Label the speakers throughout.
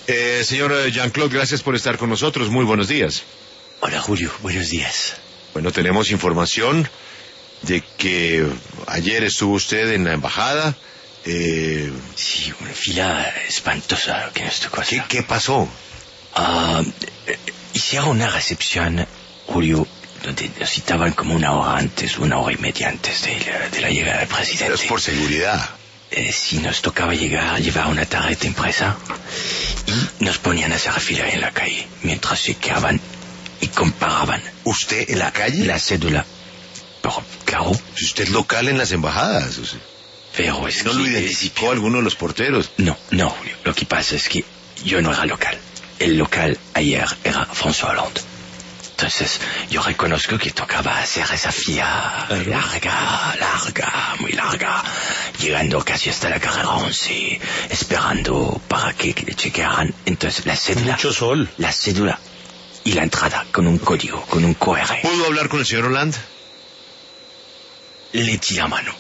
Speaker 1: Señor Jean-Claude, gracias por estar con nosotros. Muy buenos días.
Speaker 2: Hola, Julio. Buenos días.
Speaker 1: Bueno, tenemos información de que ayer estuvo usted en la embajada.
Speaker 2: Sí, una fila espantosa lo que nos tocó hacer.
Speaker 1: ¿Qué pasó?
Speaker 2: Hicieron una recepción, Julio, donde nos citaban como una hora antes, una hora y media antes de la llegada del presidente.
Speaker 1: Pero es por seguridad.
Speaker 2: Sí, nos tocaba llevar una tarjeta impresa y nos ponían a hacer fila en la calle mientras se quedaban y comparaban.
Speaker 1: ¿Usted en la calle?
Speaker 2: La cédula. Pero, claro.
Speaker 1: Si usted es local en las embajadas. O sea,
Speaker 2: pero es
Speaker 1: ¿no
Speaker 2: que
Speaker 1: lo identificó alguno de los porteros?
Speaker 2: No, Julio. Lo que pasa es que yo no era local. El local ayer era François Hollande. Entonces, yo reconozco que tocaba hacer esa fila larga, muy larga, llegando casi hasta la carrera 11, esperando para que le chequearan. Entonces, la cédula.
Speaker 3: Mucho sol.
Speaker 2: La cédula y la entrada con un código, con un QR.
Speaker 1: ¿Pudo hablar con el señor Hollande?
Speaker 2: Le di la mano.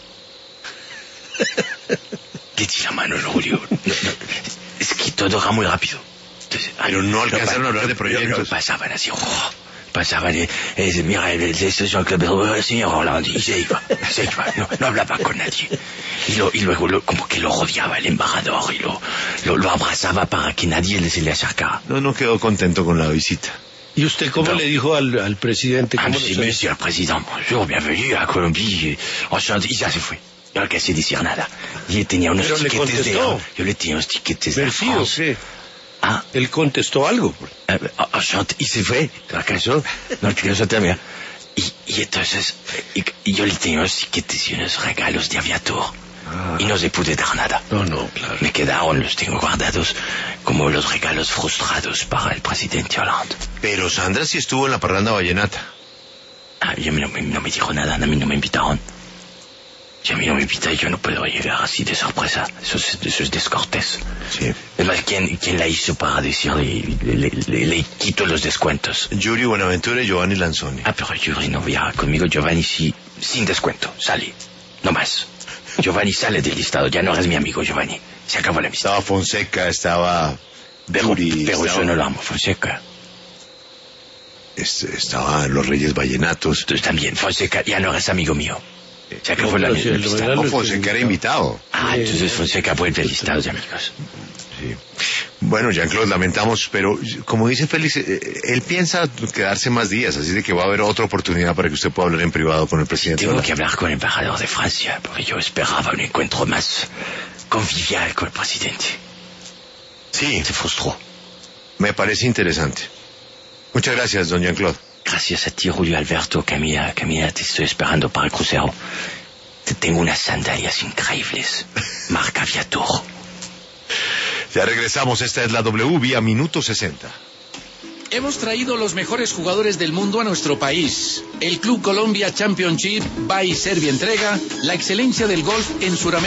Speaker 2: Le di la mano, Julio. No, es que todo era muy rápido. Entonces,
Speaker 1: pero no alcanzaron a hablar de proyectos.
Speaker 2: Pasaban así, pasaban, mira, este Jean-Claude, el señor Hollande, y se iba, no hablaba con nadie. Y luego como que lo rodeaba el embajador y lo abrazaba para que nadie se le acercara.
Speaker 1: No quedó contento con la visita.
Speaker 3: ¿Y usted cómo le dijo al presidente?
Speaker 2: Sí, monsieur le président, bonjour, bienvenue a Colombie, enchanté, y ya se fue. Yo no quise decir nada. Y tenía unos tiquetes yo le tenía unos tiquetes de France.
Speaker 3: Él contestó algo.
Speaker 2: Y se fue, ¿acaso? No quiero terminar. Y entonces, y yo le tenía unos tiquetes y unos regalos de Aviator. Y no se pude dar nada.
Speaker 3: No, claro.
Speaker 2: Me quedaron, los tengo guardados como los regalos frustrados para el presidente Hollande.
Speaker 1: Pero Sandra sí estuvo en la parranda vallenata.
Speaker 2: No me dijo nada, a mí no me invitaron. Si a mí no me invita, yo no puedo llegar así de sorpresa. Eso es descortés.
Speaker 1: Sí.
Speaker 2: Además, ¿quién la hizo para decirle, le quito los descuentos?
Speaker 1: Yuri Buenaventura y Giovanni Lanzoni.
Speaker 2: Pero Yuri no viaja conmigo, Giovanni sí, sin descuento, sale, no más. Giovanni sale del listado, ya no eres mi amigo, Giovanni. Se acabó la amistad.
Speaker 1: Estaba Fonseca, estaba Yuri.
Speaker 2: Pero yo no lo amo, Fonseca.
Speaker 1: Estaban los Reyes Vallenatos.
Speaker 2: Tú también, Fonseca, ya no eres amigo mío. Se acabó la amistad.
Speaker 1: No, Fonseca era invitado.
Speaker 2: Entonces Fonseca vuelve al listado de amigos.
Speaker 1: Sí. Bueno, Jean-Claude, lamentamos, pero como dice Félix, él piensa quedarse más días, así de que va a haber otra oportunidad para que usted pueda hablar en privado con el presidente.
Speaker 2: Tengo que hablar con el embajador de Francia, porque yo esperaba un encuentro más convivial con el presidente.
Speaker 1: Sí.
Speaker 2: Se frustró.
Speaker 1: Me parece interesante. Muchas gracias, don Jean-Claude.
Speaker 2: Gracias a ti, Julio Alberto. Camila, te estoy esperando para el crucero. Tengo unas sandalias increíbles. Marca Aviator.
Speaker 1: Ya regresamos, esta es la W vía Minuto 60.
Speaker 4: Hemos traído los mejores jugadores del mundo a nuestro país. El Club Colombia Championship by Serbia entrega la excelencia del golf en Sudamérica.